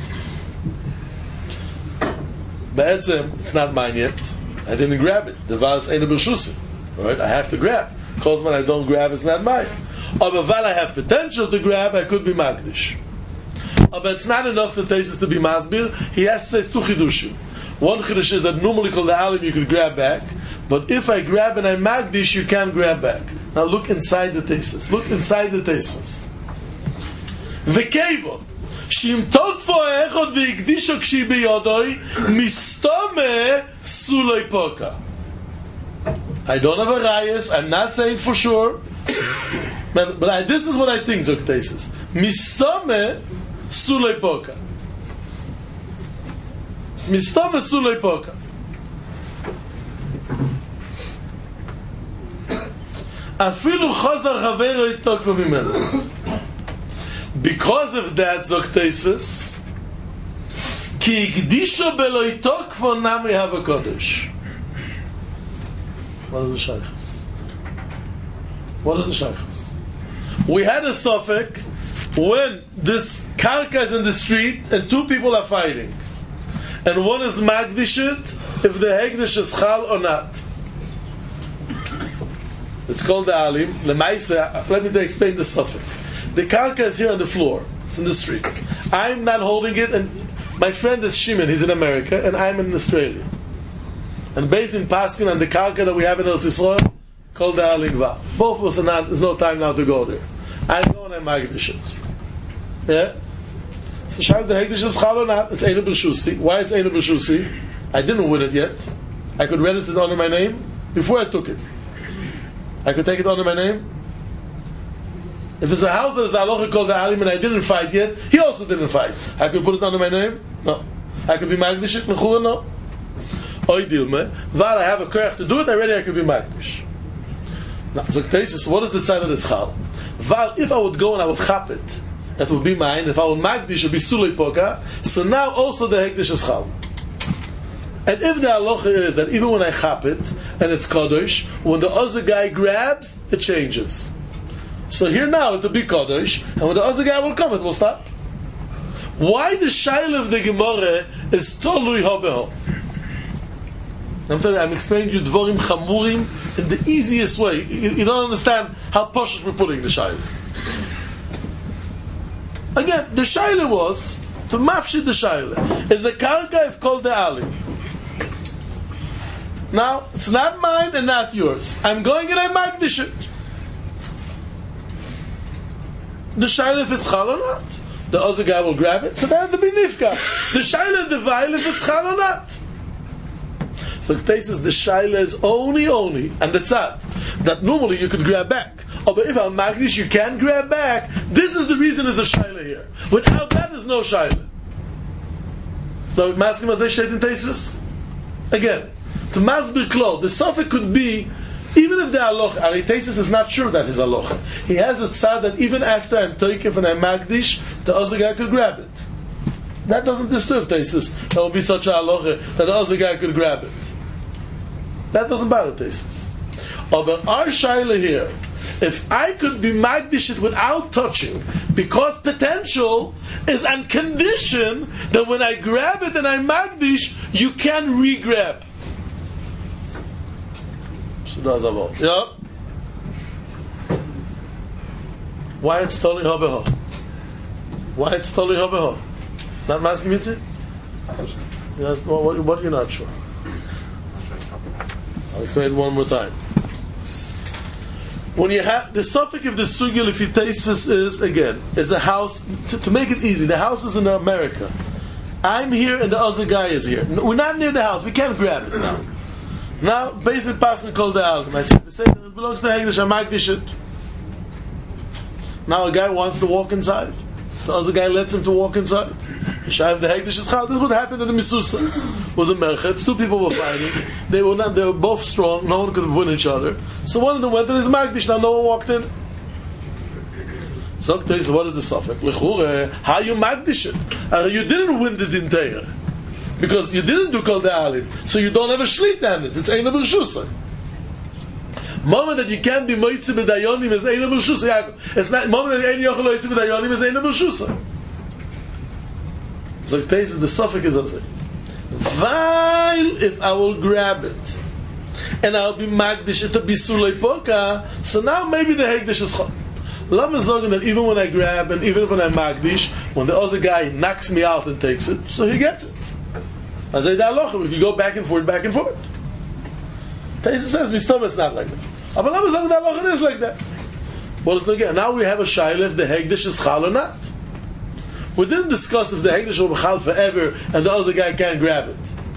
Be'etzem, it's not mine yet. I didn't grab it. The vals ain't a b'shusim. Right? I have to grab. Because when I don't grab, it's not mine. Or while I have potential to grab, I could be magdish. But it's not enough for Taisus to be masbir. He has to say two chidushim. One chidush is that normally called the alim you could grab back, but if I grab and I magdish, you can't grab back. Now look inside the Taisus. Look inside the Taisus. V'keivon she'im tokfo echod v'ikdisho k'shi b'yodoi mistome sulei poka. I don't have a rayas. I'm not saying for sure, but this is what I think. Zok Taisus mistome sulei poka. Mistome sulei poka. Afilu chazar chavero itokfo mimenu. Because of that, Zok Taisus, ki ikdisho belo itokfo nami hava kodesh. What is the shaychus? What is the shaychus? We had a suffix when this karka is in the street and two people are fighting. and one is magdishit if the hegdish is chal or not. It's called the alim. Let me explain the suffix. The karka is here on the floor. It's in the street. I'm not holding it, and my friend is Shimon. He's in America, and I'm in Australia. And based in Paskin on the karka that we have in Eretz Yisrael, called the alim vav. Both of us are not. There's no time now to go there. I'm going and magdish it. Yeah. So Shad the hegdish is chal or not? It's Einu B'Shusi. Why it's Einu B'Shusi? I didn't win it yet. I could register it under my name before I took it. I could take it under my name. If it's a house that is the halacha called the alim and I didn't fight yet, he also didn't fight. I could put it under my name? No. I could be magdish it? No. Oidilme. While I have a koyach to do it, already I could be magdish. Now, so what is the side that it's chal? While if I would go and I would chap it, that would be mine. If I would magdish, it would be sulei poka. So now also the hekdesh is chal. And if the halacha is that even when I chap it and it's kadosh, when the other guy grabs, it changes. So here now it will be kadosh, and when the other guy will come, it will stop. Why the shaila of the Gemara is tolui habeho? I'm telling you, I'm explaining you dvorim chamurim in the easiest way. You don't understand how poshut we're putting the shaila. Again, the shaila was to mafshid the shaila. Is the karka if called the alim? Now, it's not mine and not yours. I'm going and I magdish it. The shaila if it's chal or not. The other guy will grab it, so then the binifka. The shaila the vayl if it's chal or not. So the case is the shaila is only, and the tzad, that normally you could grab back. Oh, but if I'm magdish, you can't grab back. This is the reason there's a shaila here. Without that, there's no shaila. So, maskim azay sheit in teisvus? Again, to masbir klol, the suffix could be, even if the halacha, Ari Tesis is not sure that his halacha. He has a tzad that even after I'm toikif and I'm magdish, the other guy could grab it. That doesn't disturb Tesis. That would be such a halacha that the other guy could grab it. That doesn't bother Tesis. But our shaila here, if I could be magdish it without touching, because potential is on condition that when I grab it and I magdish, you can re-grab. Yeah. Why it's totally habeho? Why it's totally habeho? Not masking mitzvah? Yes. What you're not sure? I'll explain it one more time. When you have the suffix of the sugil, if you taste this is again, is a house. To make it easy, the house is in America. I'm here and the other guy is here. We're not near the house. We can't grab it now. Now, basic person called the algam. I say it belongs to Hegdish, I magdish it. Now a guy wants to walk inside. The other guy lets him to walk inside. Shav the Hegdish is chal. This is what happened in the Misusa. It was a merchetz. Two people were fighting. They were both strong. No one could have won each other. So one of them went in his magdish. Now no one walked in. So what is the suffix? How you magdish it? You didn't win the dinteira. Because you didn't do kol de'alim, so you don't have a shlita on it. It's einu b'rshusay. Moment that you can't be moitzi b'dayonim is einu b'rshusay. It's not moment that you can't be moitzi b'dayonim is einu b'rshusay. So the suffix is as while if I will grab it and I'll be magdish it to be sulei poka, so now maybe the hegdish is chol. Lama zogen that even when I grab and even when I magdish, when the other guy knocks me out and takes it, so he gets it. As I da'alocha, we can go back and forth. Taisa says, Mistom, it's not like that. But Lama zogen da'alocha, it is like that. What is again? Now we have a shaila if the hegdish is chal or not. We didn't discuss if the hegdish will be chal forever and the other guy can't grab it.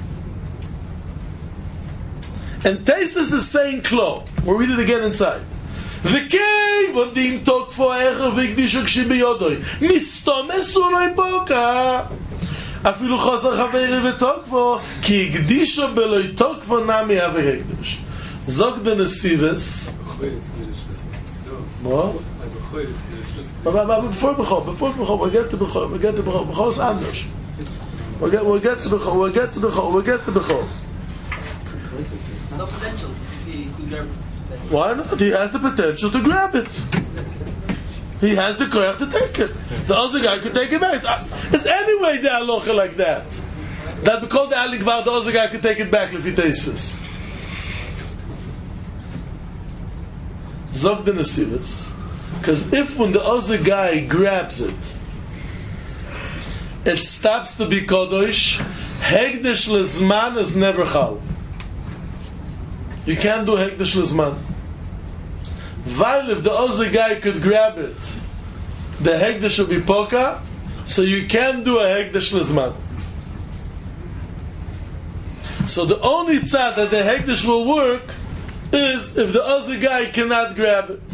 And Taisus is saying klo. We'll read it again inside. V'kei v'dim tok fo'echa v'gdishu k'shi b'yodoi mistom esuloi boka afilu chosar chaveri v'tokvo ki gdisho beloi tokvo nami ha-v'hegdish. Zog the Nesives. What? Before Bechol, we'll get to Bechol. Bechol is anders. We'll get to Bechol. No potential. Why not? He has the potential to grab it. He has the koyach to take it. The other guy could take it back. It's anyway the halacha like that. that because the aling gvar, the other guy could take it back if he tastes. Zog the Nesivis, because if when the other guy grabs it, it stops to be kodosh, hegdish lezman is never chal. You can't do hegdish lezman. While if the other guy could grab it, the hegdish will be poka, so you can't do a hegdish lezman. So the only tzad that the hegdish will work is if the other guy cannot grab it.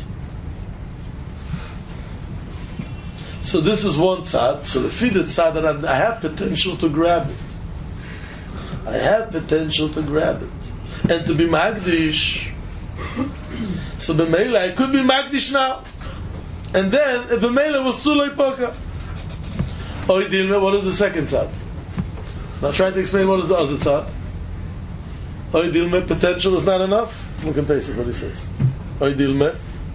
So this is one tzad. So the feed tzad that I have potential to grab it. I have potential to grab it. And to be magdish. So b'meila, I could be magdish now. And then, if b'meila was sulay poka. Oy dilme, what is the second tzad? Now trying to explain what is the other tzad. Oy dilme, potential is not enough. Look and taste it, what he says. Oy dilme.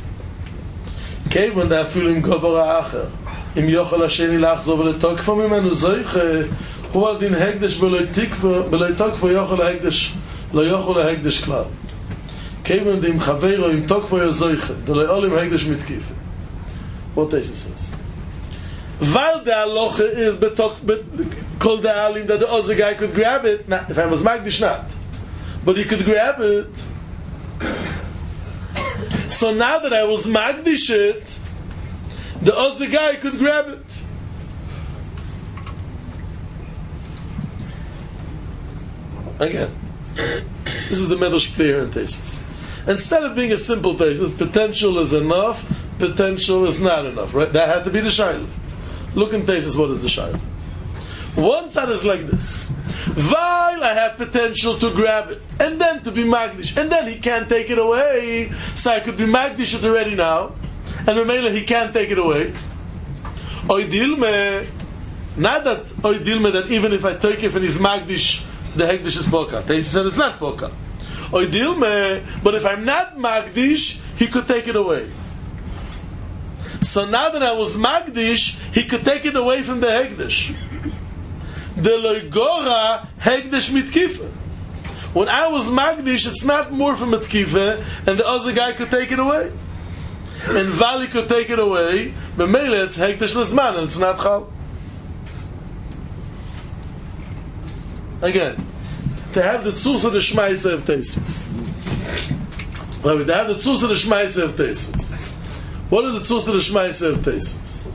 Kevan da afilu im govar ha'acher. Im yochel hasheni lachzor v'letokfa mimenu zoiche. Hu al din hegdesh v'letokfa yochel hegdesh. Lo yochel hegdesh klal. Kevan da im chaveiro im tokfa yozoiche. Da lo yolim hegdesh mitkife. What Taisa says. While the halacha is called the alim that the other guy could grab it. Now, if I was magdish, not. But he could grab it. So now that I was magdish it, the other guy could grab it. Again, this is the medrash clear in thesis. Instead of being a simple thesis, potential is enough, potential is not enough, right? That had to be the shayla. Look in thesis, what is the shayla? One side is like this. While I have potential to grab it, and then to be magdish, and then he can't take it away, so I could be magdish it already now, and Mamela he can't take it away. Oidilme, not that oidilme that even if I take it and he's magdish, the hegdish is poka. They said it's not poka. Oidilme, but if I'm not magdish, he could take it away. So now that I was magdish, he could take it away from the hegdish. The loigora hegdish mitkife. When I was magdish, it's not more from mitkife, and the other guy could take it away. And Vali could take it away, but Mele it's hegdish lesman, and it's not chal. Again, to have the tzuz of the shmaisa of teisvus. To have the tzuz of the shmaisa of teisvus. What are the tzuz of the shmaisa of teisvus?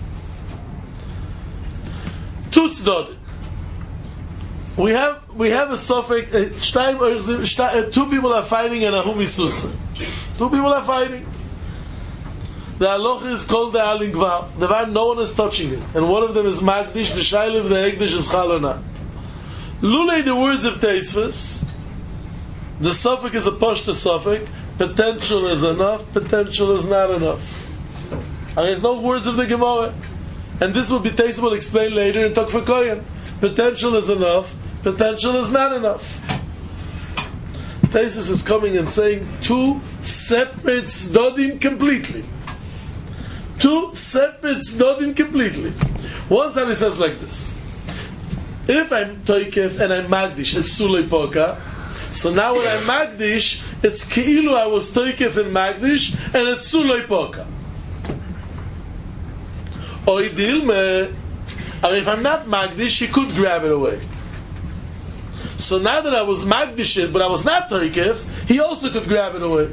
Two tzdodim. We have a suffix. Two people are fighting in a humisusa. Two people are fighting. The halacha is called the aling gvar. The one no one is touching it, and one of them is magdish. The shayla of the hegdish is chal or not. Lulei the words of Teisvus. The suffix is a pashta suffix. Potential is enough. Potential is not enough. And there's no words of the Gemara, and this will be Teisvus will explain later in Tok Kohen. Potential is enough. Potential is not enough. Teisvus is coming and saying two separate tzdodim completely. Two separate tzdodim completely. One time he says like this: if I'm toikef and I'm magdish, it's sulei poka. So now when I'm magdish, it's keilu I was toikef and magdish, and it's sulei poka. Oidilme, and if I'm not magdish, he could grab it away. So now that I was magdish it, but I was not toikef, he also could grab it away.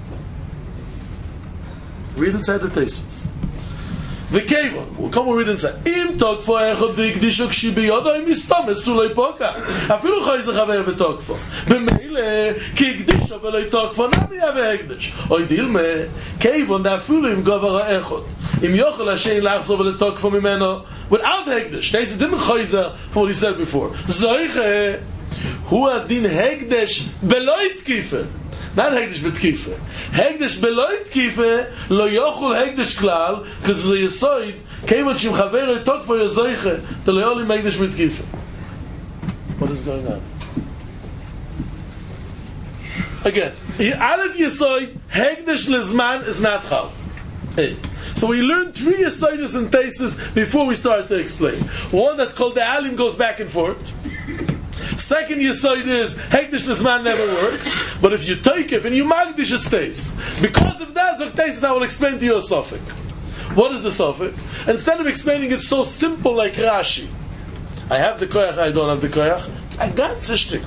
Read inside the Teisvus. V'kevon, we'll come and read inside. Im tokfo echod v'ikdisho k'shi biyodo im mistom esulei poka. Afilu choy ze chaver v'tokfo. B'meile, ki ikdisho v'loi tokfo nami yave hekdesh. Oy dilme, kevon da afilu im govar ha'echod. Im yochel ha'shen lachzor v'letokfo mimeno. Without hekdesh. They said, didn't choy ze, from what he said before. Zoiche, hu adin hekdesh beloi tkife. Not hegdish betkife. Hegdish beloy tkife lo yochul hegdish klal because the yesoid came when shim chaver talk for yezoiche the lo yolim hegdish betkife. What is going on? Again, aleph yesoid hegdish lezman is not chal. Hey. So we learned three yesoides and thesis before we start to explain. One that's called the alim goes back and forth. Second yesod is hekdesh l'zman never works, but if you toikef and you magdish, it stays. Because of that, Zok Taisus, I will explain to you a suffix. What is the suffix? Instead of explaining it so simple like Rashi, I have the koyach, I don't have the koyach, I got the shtick.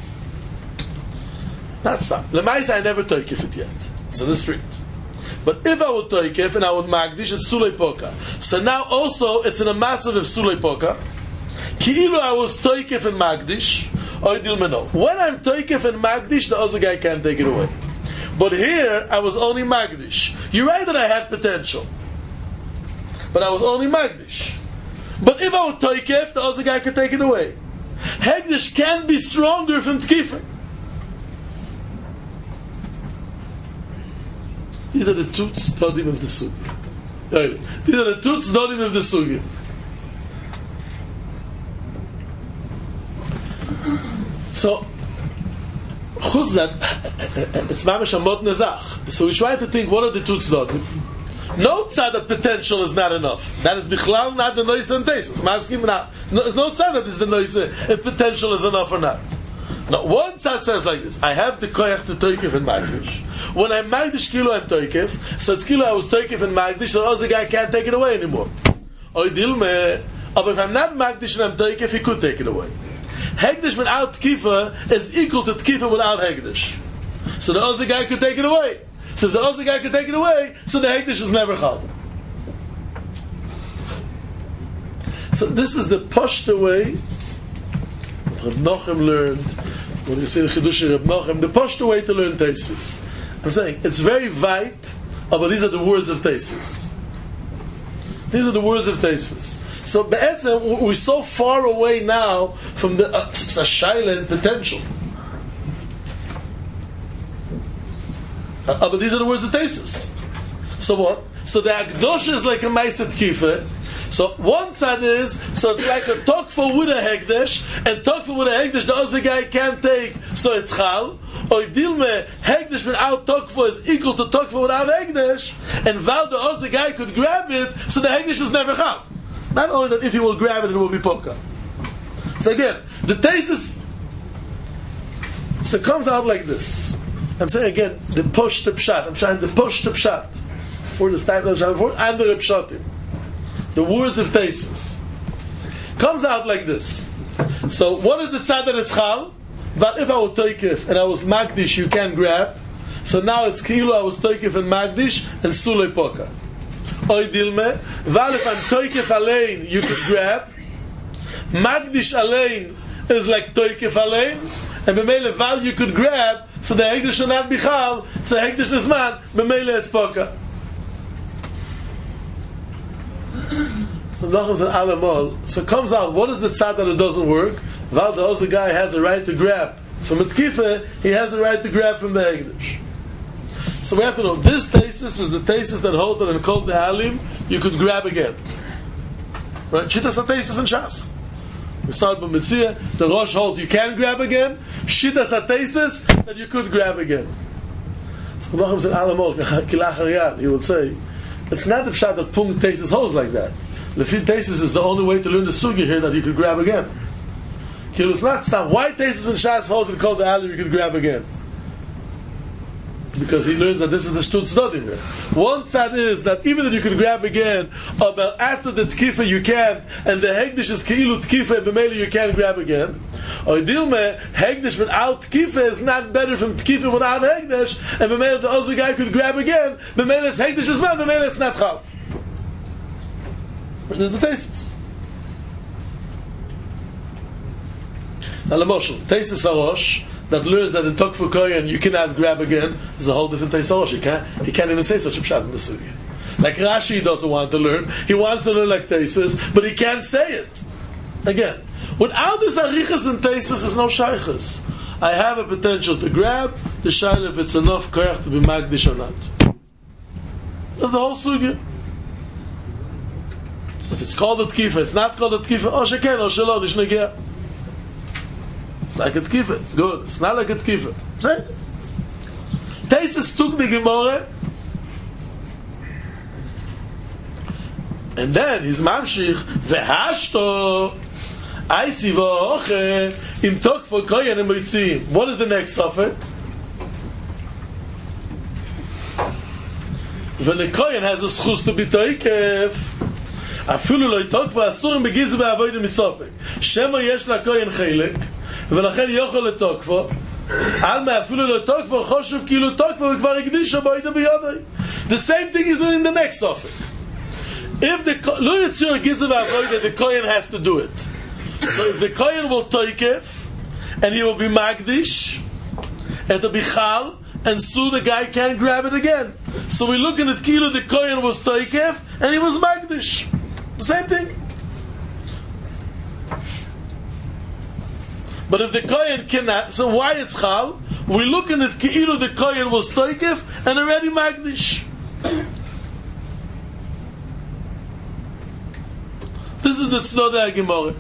That's not. Lemaisa, I never toikef it yet. It's in the street. But if I would toikef and I would magdish, it's sulei poka. So now also it's in a matzav of sulei poka. Ki'ilu I was toikef and magdish, or idil meno. When I'm toikef and magdish, the other guy can't take it away. But here I was only magdish. You're right that I had potential, but I was only magdish. But if I would toikef, the other guy could take it away. Hegdish can be stronger from tkifa. These are the two tzdodim of the sugi. These are the two tzdodim of the sugi. So, chutz that, it's mamash amot nezach. So we try to think, what are the two tzdodim? No tzad that potential is not enough. That is bichlal not the noise and tesis. Maskim not. No tzad that is the noise if potential is enough or not. Now, one tzad says like this: I have the koyach to toikef and magdish. When I'm magdish kilo, I'm toikef. So it's kilo I was toikef and magdish. So the other guy can't take it away anymore. But if I'm not magdish and I'm toikef, he could take it away. Hegdish without tkifa is equal to tkifa without hegdish. So the other guy could take it away. So if the other guy could take it away, so the hegdish is never chal. So this is the pashta way Reb Nochem learned. When you say the Chidush Reb Nochem, the pashta way to learn Teisvis. I'm saying it's very weit, but these are the words of Teisvis. These are the words of Teisvis. So be'etzem, we're so far away now from the shayla potential. But these are the words of Teisvis. So what? So the Akdosh is like a Meiset Kife. So one side is, so it's like a tokfa with a hegdesh, and tokfa with a hegdesh the other guy can't take, so it's chal. Or dilme, hegdesh without tokfa is equal to tokfa without hegdesh, and while the other guy could grab it, so the hegdesh is never chal. Not only that, if he will grab it, it will be poka. So again, the thesis, so it comes out like this. I'm saying again, the push to pshat. I'm trying to push to pshat. For the style of pshat, and the pshatim. The words of Teisvis comes out like this. So what is the tzad that it's chal? But if I was toikif and I was magdish, you can grab. So now it's kilo I was toikif and magdish and sulei poka. Oy dilme. Val if I'm toikif alein, you could grab. Magdish alein is like toikif alein, and b'meile val you could grab. So the hegdish should not be chal. So hegdish nisman b'meile it's poka. So it comes out, what is the tzad that it doesn't work? While the other guy has a right to grab from a tkifa, he has a right to grab from the hegdish. So we have to know, this thesis is the thesis that holds that in Kol Dehalim, you could grab again. Right? Shittas HaTesis and Shas. We start by Mitzvah, the Rosh holds you can grab again, Shittas HaTesis, that you could grab again. So Nachum said, Alamol, Kilach Hariyad, he would say, it's not the pshat that Pung Tesis holds like that. Lefi Tesis is the only way to learn the sugi here that you could grab again. It's not stop. Why Tesis and Shas holds and called the Ali you could grab again? Because he learns that this is the Shtut Tzdodim here. One tzad is that even if you could grab again, but after the Tkifa you can't, and the Hegdish is Keilu Tkifa and B'meili you can't grab again. Or Dilme, Hegdish without Tkifa is not better from Tkifa without Hegdish, and B'meili the other guy could grab again, B'meili it's Hegdish as well, B'meili it's not Chal. This is the Tesis. Now the Moshel, Tesis Arosh, that learns that in Tokfu Koyan you cannot grab again, is a whole different Tesis Arosh. He can't even say such a pshat in the Sugi. Like Rashi doesn't want to learn. He wants to learn like Tesis, but he can't say it. Again, without this Arichas and Tesis, there's no Shaychas. I have a potential to grab the Shaila if it's enough Koyach to be Magdish or not. That's the whole Sugi. If it's called a tkifa, it's not called a tkifa. Oh, sheken, oh, shalom, it's negeh. It's like a tkifa. It's good. It's not like a tkifa. Tesis took the Gemara, and then his mamshich vehashto I see v'oche im tokfo koyen and moitzim. What is the next suffix? When the kohen has a schus to be toikef, afilu lo tokfo asurim begizu be'avoid misofek. Shema yesh la kohen chelek, ולכן יוכל לתוקפו על מה אפילו לא תוקפו חושב כאילו תוקפו וכבר הקדישו בוידו ביודוי. The same thing is doing in the next suffix. If the לא יצור גיזו והavoida, the Kohen has to do it. So if the Kohen will toikef and he will be magdish and to be chal, and so the guy can't grab it again. So we're looking at kilo the Kohen was toikef and he was magdish. The same thing. But if the Kohen cannot, so why it's chal? We're looking at Keilu the Kohen was toikef and already magdish. This is the Tznoda HaGemorah.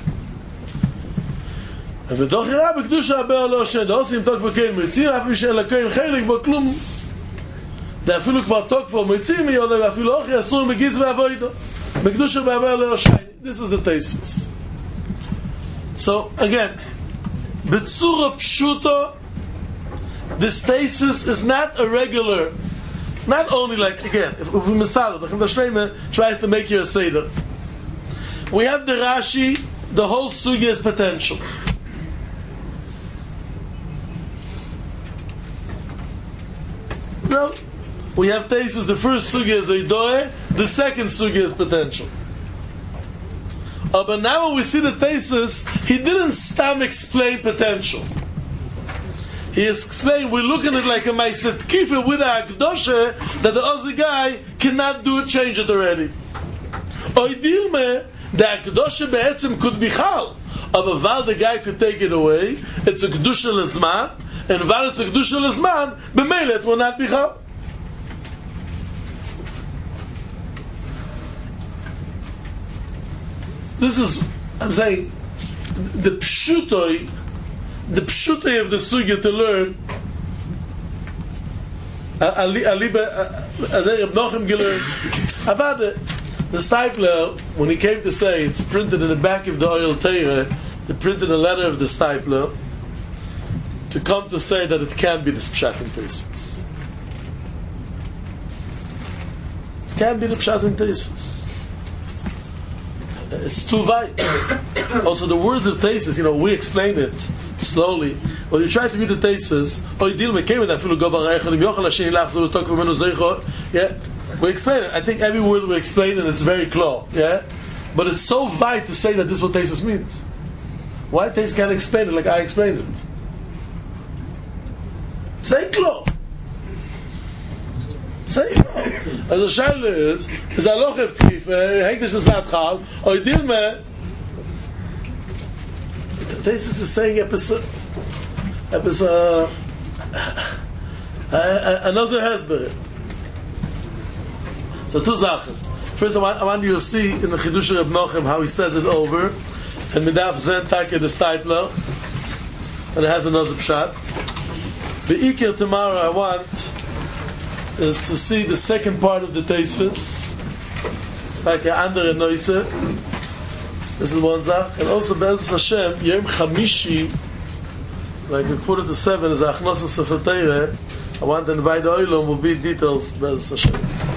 ודוח יראה בקדוש הבא לא שאין עושים תוק וכהן מציעים אף שאין לכהן חלק וכלום זה אפילו כבר תוק ומציעים יונה ואפילו אוכי אסור מגיז ועבוידו בקדוש הבא לא שאין. This is the Tosfos. So again, בצורה פשוטו, this Tosfos is not a regular, not only like, again, if we misal, the Shleima tries to make you a Seder. We have the Rashi, the whole sugya is potential. No, we have Tosfos, the first sugya is Eidoe, the second sugya is potential. But now when we see the Tosfos, he didn't stam explain potential. He explained, we're looking at like a Maiset Kifa with a Akdoshe, that the other guy cannot do it, change it already. Oidilme, the Akdoshe be'etzim could be chal. But while the guy could take it away, it's a Kedusha Lezman, and while it's a Kedusha Lezman, b'meile it will not be chal. This is, I'm saying, the pshutoi of the sugya to learn. The Stipler, when he came to say, it's printed in the back of the Oil Teire, they printed a letter of the Stipler to come to say that it can't be this pshat in Tosfos. It can't be the pshat in Tosfos. It's too wide. Also, the words of Tosfos, we explain it slowly. When you try to read the Tosfos, we explain it. I think every word we explain it, it's very clear. Yeah, but it's so wide to say that this is what Tosfos means. Why Tosfos can't explain it like I explained it? Say clear. Say no. As a shaila is a lochev tif, hektish is not chal, or dilme, Tosfos is saying another hesber. So two zachen. First I want you to see in the Chidush Reb Nochem how he says it over, and midaf zen take the Stipler, and it has another pshat. The Iker tomorrow I want is to see the second part of the Tosfos. It's like an andere Neuse. This is one zach. And also, Be'ez Hashem, Yom Chamishi, like we put it to 7, is Achnos Sefer Torah. I want to invite the Oilom, will be details, Be'ez Hashem.